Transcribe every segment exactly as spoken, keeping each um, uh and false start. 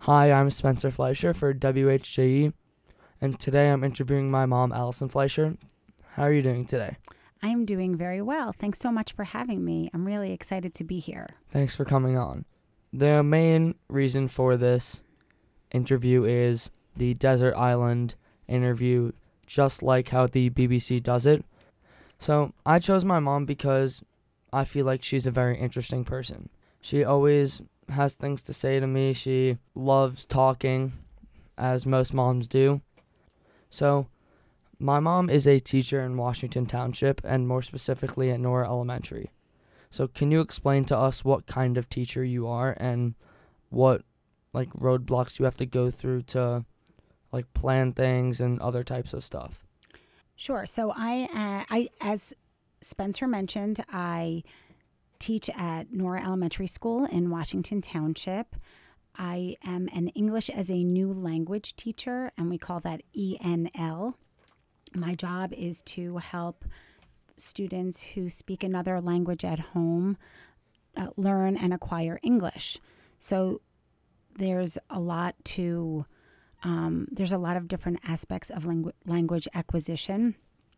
Hi, I'm Spencer Fleischer for W H J E, and today I'm interviewing my mom, Allison Fleischer. How are you doing today? I am doing very well. Thanks so much for having me. I'm really excited to be here. Thanks for coming on. The main reason for this interview is the desert island interview, just like how the B B C does it. So I chose my mom because I feel like she's a very interesting person. She always has things to say to me. She loves talking, as most moms do. So my mom is a teacher in Washington Township, and more specifically at Nora Elementary. So can you explain to us what kind of teacher you are and what like roadblocks you have to go through to like plan things and other types of stuff? Sure. So I, uh, I, as Spencer mentioned, I teach at Nora Elementary School in Washington Township. I am an English as a new language teacher, and we call that E N L. My job is to help students who speak another language at home uh, learn and acquire English. So there's a lot to, um, there's a lot of different aspects of langu- language acquisition,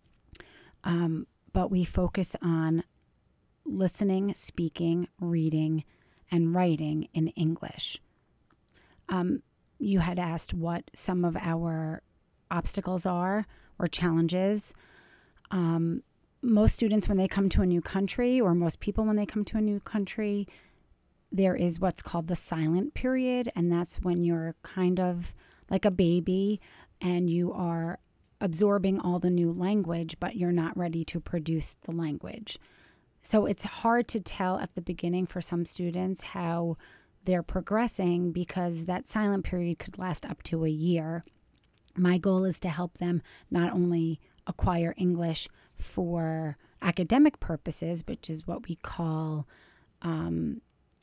um, but we focus on listening, speaking, reading, and writing in English. Um, you had asked what some of our obstacles are or challenges. Um, most students, when they come to a new country, or most people when they come to a new country, there is what's called the silent period, and that's when you're kind of like a baby and you are absorbing all the new language, but you're not ready to produce the language. So it's hard to tell at the beginning for some students how they're progressing because that silent period could last up to a year. My goal is to help them not only acquire English for academic purposes, which is what we call um,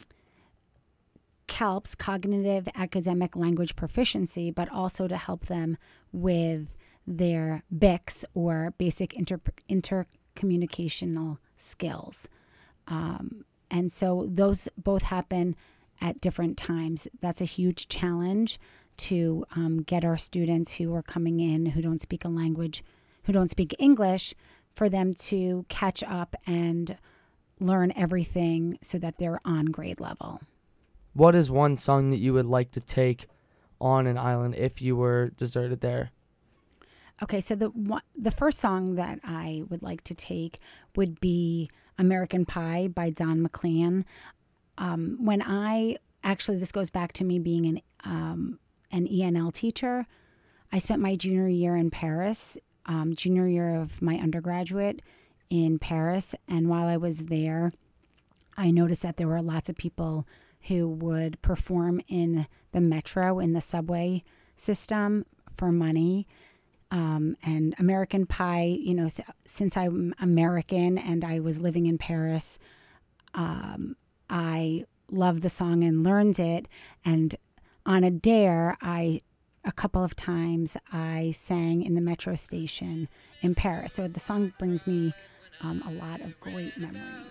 CALPS, Cognitive Academic Language Proficiency, but also to help them with their B I C S, or Basic Inter- Intercommunicational Skills. Um, and so those both happen at different times. That's a huge challenge to um, get our students who are coming in who don't speak a language, who don't speak English, for them to catch up and learn everything so that they're on grade level. What is one song that you would like to take on an island if you were deserted there? Okay, so the one, the first song that I would like to take would be American Pie by Don McLean. Um, when I, actually this goes back to me being an um, an E N L teacher. I spent my junior year in Paris, um, junior year of my undergraduate in Paris, and while I was there, I noticed that there were lots of people who would perform in the metro, in the subway system for money. Um, and American Pie, you know, since I'm American and I was living in Paris, um, I loved the song and learned it. And on a dare, I, a couple of times, I sang in the metro station in Paris. So the song brings me um, a lot of great memories.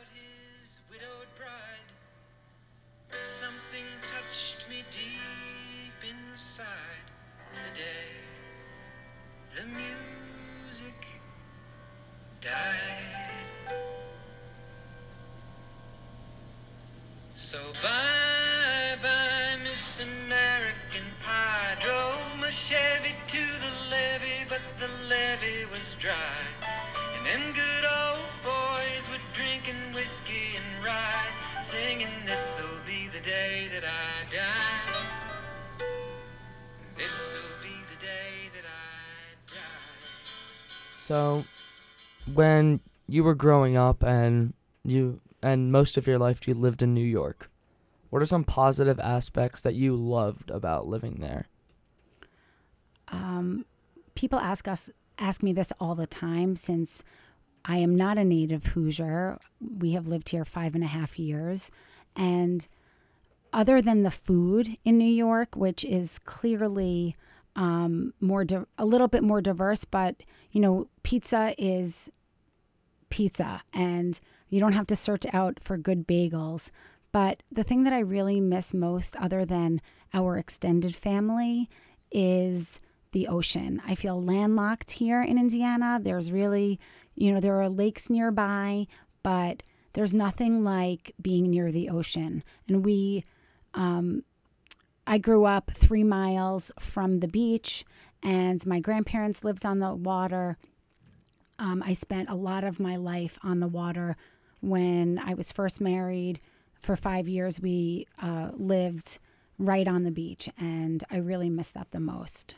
Something touched me deep inside the day the music died. So bye bye, Miss American Pie. Drove my Chevy to the levee, but the levee was dry. And them good old boys were drinking whiskey and rye, singing, this'll be the day that I die. This'll be the day that I die. So when you were growing up and you and most of your life you lived in New York, what are some positive aspects that you loved about living there? Um, people ask us, ask me this all the time since I am not a native Hoosier. We have lived here five and a half years. And other than the food in New York, which is clearly um, more di- a little bit more diverse, but, you know, pizza is pizza and you don't have to search out for good bagels. But the thing that I really miss most, other than our extended family is the ocean. I feel landlocked here in Indiana. There's really, you know, there are lakes nearby, but there's nothing like being near the ocean. And we, um, I grew up three miles from the beach, and my grandparents lived on the water. Um, I spent a lot of my life on the water. When I was first married, for five years, we uh, lived right on the beach, and I really miss that the most.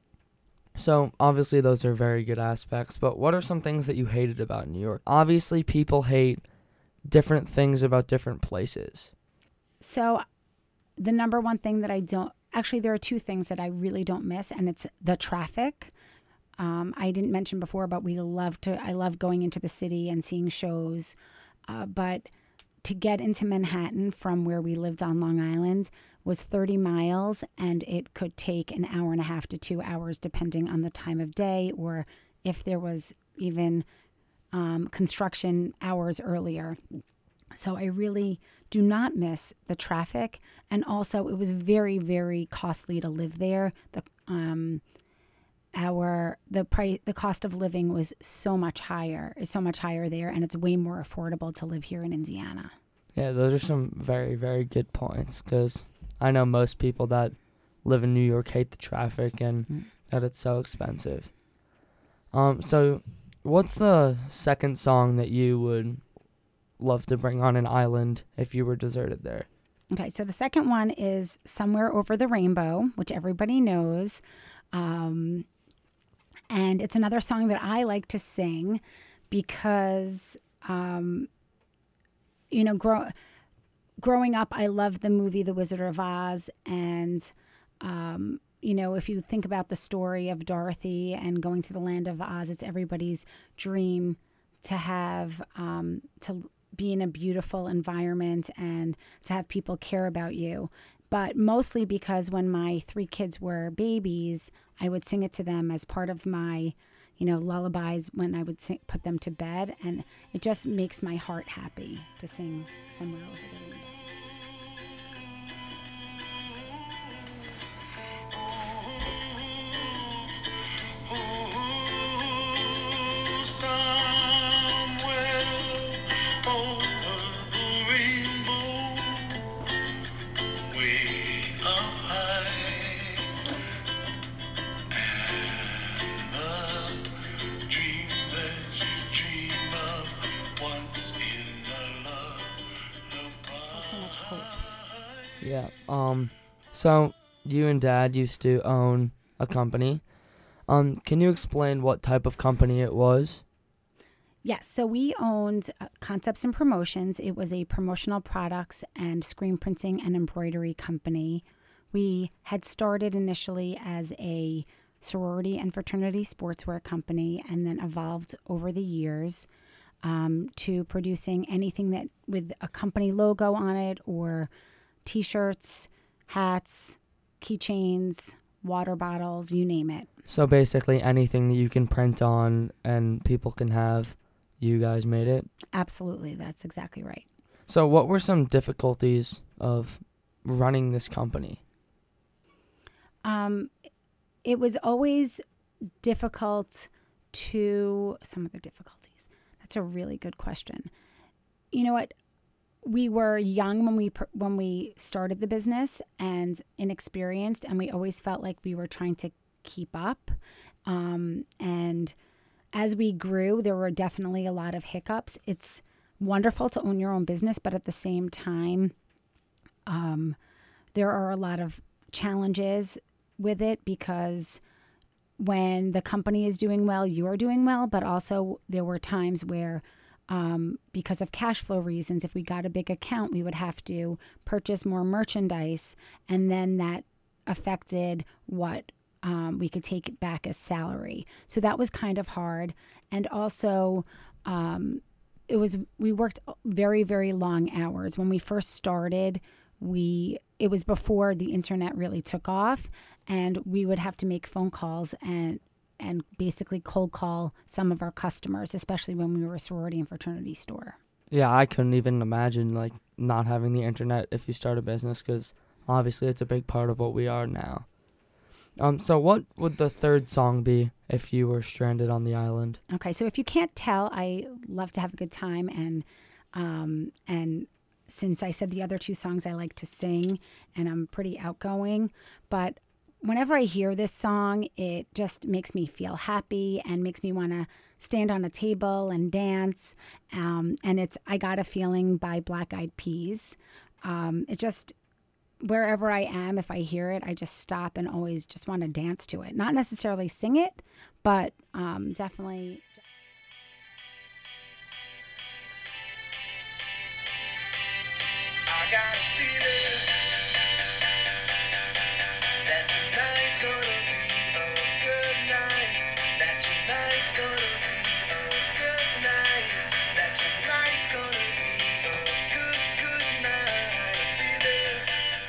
So, obviously, those are very good aspects, but what are some things that you hated about New York? Obviously, people hate different things about different places. So, the number one thing that I don't, actually, there are two things that I really don't miss, and it's the traffic. Um, I didn't mention before, but we love to, I love going into the city and seeing shows, uh, but to get into Manhattan from where we lived on Long Island was thirty miles, and it could take an hour and a half to two hours depending on the time of day, or if there was even um, construction hours earlier. So I really do not miss the traffic, and also it was very, very costly to live there. The um, our the price, the cost of living was so much higher, is so much higher there, and it's way more affordable to live here in Indiana. Yeah, those are some very, very good points, because I know most people that live in New York hate the traffic and mm. that it's so expensive. Um, so what's the second song that you would love to bring on an island if you were deserted there? Okay, so the second one is Somewhere Over the Rainbow, which everybody knows. Um, and it's another song that I like to sing because, um, you know, grow, growing up, I loved the movie The Wizard of Oz. And, um, you know, if you think about the story of Dorothy and going to the land of Oz, it's everybody's dream to have, um, to be in a beautiful environment and to have people care about you. But mostly because when my three kids were babies, I would sing it to them as part of my, you know, lullabies when I would sing, put them to bed. And it just makes my heart happy to sing Somewhere Over the Rainbow. Yeah. Um. So you and Dad used to own a company. Um. Can you explain what type of company it was? Yes. So we owned uh, Concepts and Promotions. It was a promotional products and screen printing and embroidery company. We had started initially as a sorority and fraternity sportswear company, and then evolved over the years um, to producing anything that with a company logo on it, or T-shirts, hats, keychains, water bottles, you name it. So basically anything that you can print on and people can have, you guys made it? Absolutely, that's exactly right. So what were some difficulties of running this company? Um, it was always difficult to, some of the difficulties. That's a really good question. You know what? We were young when we when we started the business and inexperienced, and we always felt like we were trying to keep up. Um, and as we grew, there were definitely a lot of hiccups. It's wonderful to own your own business, but at the same time, um, there are a lot of challenges with it, because when the company is doing well, you're doing well, but also there were times where Um, because of cash flow reasons, if we got a big account, we would have to purchase more merchandise, and then that affected what um, we could take back as salary. So that was kind of hard. And also, um, it was we worked very, very long hours. When we first started, we it was before the internet really took off, and we would have to make phone calls and and basically cold call some of our customers, especially when we were a sorority and fraternity store. Yeah, I couldn't even imagine like not having the internet if you start a business, because obviously it's a big part of what we are now. Um, so what would the third song be if you were stranded on the island? Okay, so if you can't tell, I love to have a good time, and um, and since I said the other two songs, I like to sing, and I'm pretty outgoing. But whenever I hear this song, it just makes me feel happy and makes me want to stand on a table and dance. Um, and it's "I Got a Feeling" by Black Eyed Peas. Um, it just wherever I am, if I hear it, I just stop and always just want to dance to it. Not necessarily sing it, but um, definitely. I got a feeling that tonight's gonna be a good night. That tonight's gonna be a good night. That tonight's gonna be a good, good night. Feeling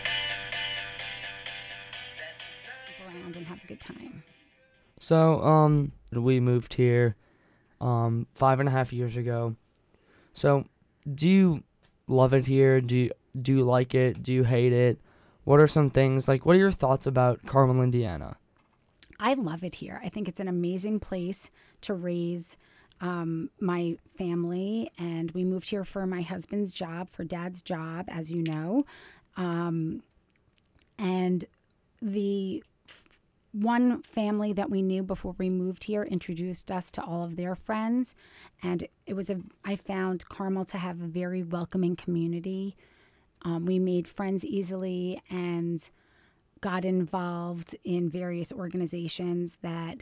that tonight's Around and have a good time. So, um, we moved here, um, five and a half years ago. So, do you love it here? Do you, do you like it? Do you hate it? What are some things, like, what are your thoughts about Carmel, Indiana? I love it here. I think it's an amazing place to raise um, my family. And we moved here for my husband's job, for Dad's job, as you know. Um, and the f- one family that we knew before we moved here introduced us to all of their friends. And it was a, I found Carmel to have a very welcoming community. Um, we made friends easily and got involved in various organizations that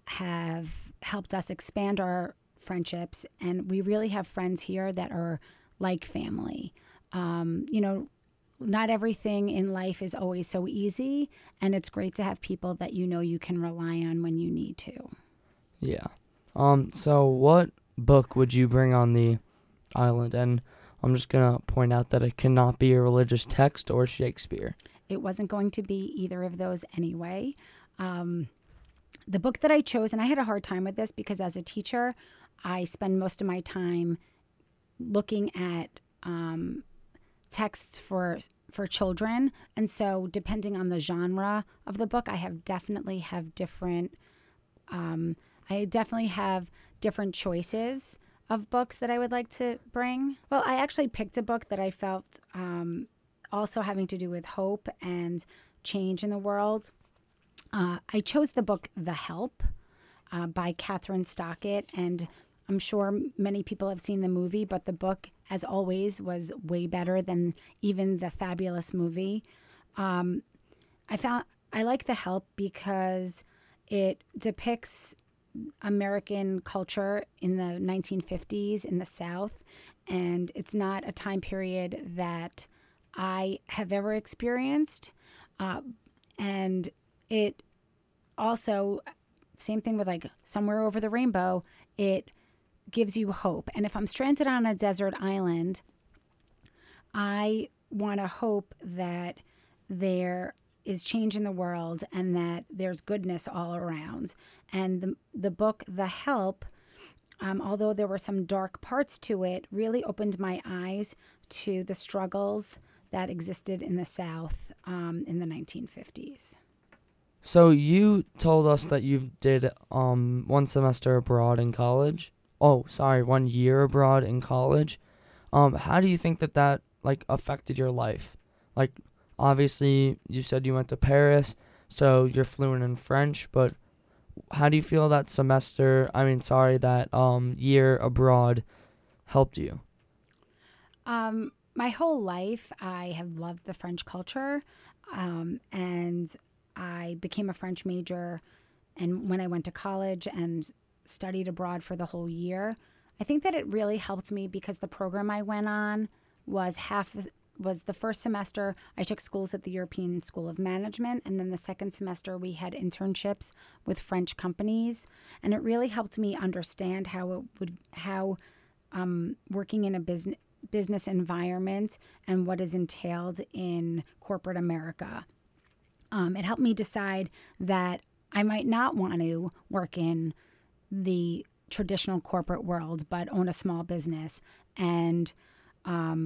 have helped us expand our friendships. And we really have friends here that are like family. Um, you know, not everything in life is always so easy, and it's great to have people that you know you can rely on when you need to. Yeah. Um, so what book would you bring on the island? And I'm just going to point out that it cannot be a religious text or Shakespeare. It wasn't going to be either of those anyway. Um, the book that I chose, and I had a hard time with this because as a teacher, I spend most of my time looking at um, texts for for children. And so depending on the genre of the book, I have definitely have different, um, I definitely have different choices of books that I would like to bring. Well, I actually picked a book that I felt um, also having to do with hope and change in the world. Uh, I chose the book The Help uh, by Catherine Stockett, and I'm sure many people have seen the movie, but the book, as always, was way better than even the fabulous movie. Um, I found I like The Help because it depicts American culture in the nineteen fifties in the South, and it's not a time period that I have ever experienced. Uh, and it also, same thing with like Somewhere Over the Rainbow, it gives you hope. And if I'm stranded on a desert island, I want to hope that there is change in the world and that there's goodness all around. And the, the book, The Help, um, although there were some dark parts to it, really opened my eyes to the struggles that existed in the South um, in the nineteen fifties. So you told us that you did um one semester abroad in college. Oh, sorry, one year abroad in college. Um, how do you think that that like affected your life? Like, obviously, you said you went to Paris, so you're fluent in French. But how do you feel that semester? I mean, sorry, that um year abroad helped you? Um, my whole life, I have loved the French culture, um, and I became a French major. And when I went to college and studied abroad for the whole year, I think that it really helped me because the program I went on was half was the first semester I took schools at the European School of Management, and then the second semester we had internships with French companies, and it really helped me understand how it would how um, working in a business business environment and what is entailed in corporate America. Um, it helped me decide that I might not want to work in the traditional corporate world, but own a small business and um,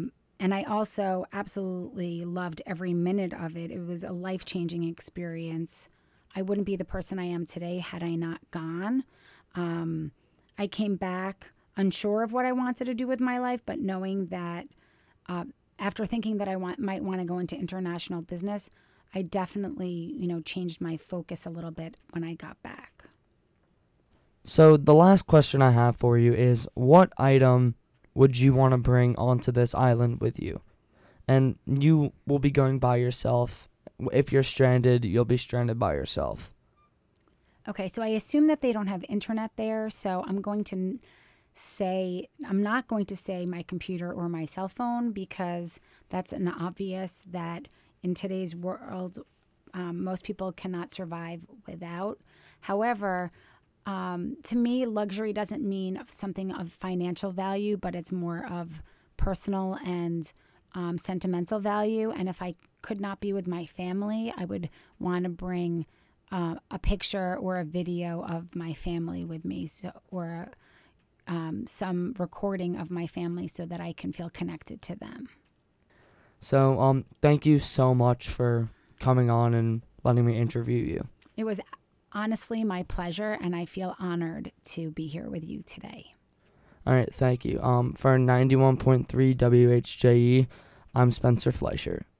and I also absolutely loved every minute of it. It was a life-changing experience. I wouldn't be the person I am today had I not gone. Um, I came back unsure of what I wanted to do with my life, but knowing that uh, after thinking that I want, might want to go into international business, I definitely, you know, changed my focus a little bit when I got back. So the last question I have for you is, what item would you want to bring onto this island with you? And you will be going by yourself. If you're stranded, you'll be stranded by yourself. Okay, so I assume that they don't have internet there, so I'm going to say, I'm not going to say my computer or my cell phone, because that's an obvious that in today's world, um, most people cannot survive without. However, um, to me, luxury doesn't mean something of financial value, but it's more of personal and um, sentimental value. And if I could not be with my family, I would want to bring uh, a picture or a video of my family with me, so, or a, um, some recording of my family so that I can feel connected to them. So um, thank you so much for coming on and letting me interview you. It was honestly my pleasure, and I feel honored to be here with you today. All right, thank you. Um, for ninety-one point three W H J E, I'm Spencer Fleischer.